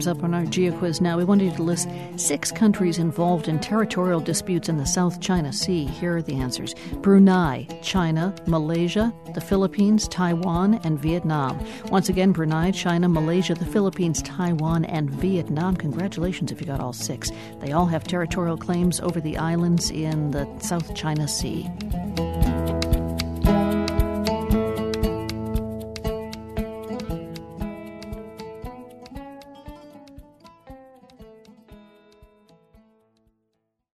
up on our GeoQuiz now. We wanted you to list 6 countries involved in territorial disputes in the South China Sea. Here are the answers. Brunei, China, Malaysia, the Philippines, Taiwan, and Vietnam. Once again, Brunei, China, Malaysia, the Philippines, Taiwan, and Vietnam. Congratulations if you got all 6. They all have territorial claims over the islands in the South China Sea.